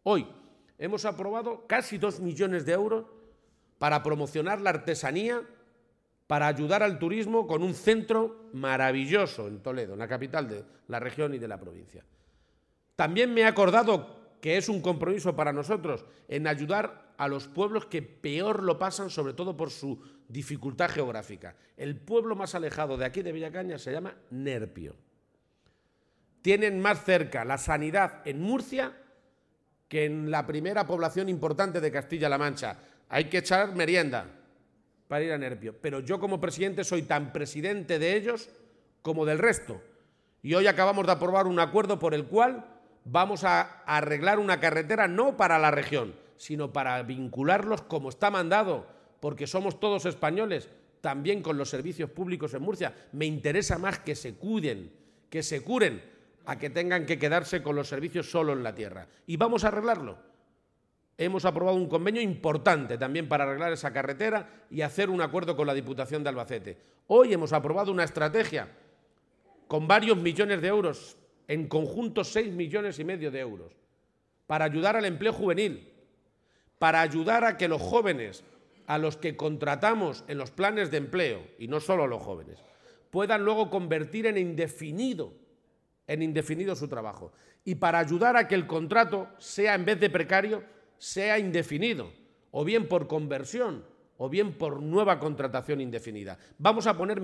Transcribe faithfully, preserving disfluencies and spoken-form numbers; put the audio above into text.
Hoy hemos aprobado casi dos millones de euros para promocionar la artesanía, para ayudar al turismo con un centro maravilloso en Toledo, en la capital de la región y de la provincia. También me he acordado que es un compromiso para nosotros en ayudar a los pueblos que peor lo pasan, sobre todo por su dificultad geográfica. El pueblo más alejado de aquí de Villacañas se llama Nerpio. Tienen más cerca la sanidad en Murcia que en la primera población importante de Castilla-La Mancha. Hay que echar merienda para ir a Nerpio. Pero yo como presidente soy tan presidente de ellos como del resto. Y hoy acabamos de aprobar un acuerdo por el cual vamos a arreglar una carretera no para la región, sino para vincularlos como está mandado, porque somos todos españoles, también con los servicios públicos en Murcia. Me interesa más que se cuiden, que se curen, a que tengan que quedarse con los servicios solo en la tierra. Y vamos a arreglarlo. Hemos aprobado un convenio importante también para arreglar esa carretera y hacer un acuerdo con la Diputación de Albacete. Hoy hemos aprobado una estrategia con varios millones de euros, en conjunto seis millones y medio de euros, para ayudar al empleo juvenil, para ayudar a que los jóvenes, a los que contratamos en los planes de empleo, y no solo los jóvenes, puedan luego convertir en indefinido, en indefinido su trabajo. Y para ayudar a que el contrato sea, en vez de precario, sea indefinido, o bien por conversión, o bien por nueva contratación indefinida. Vamos a poner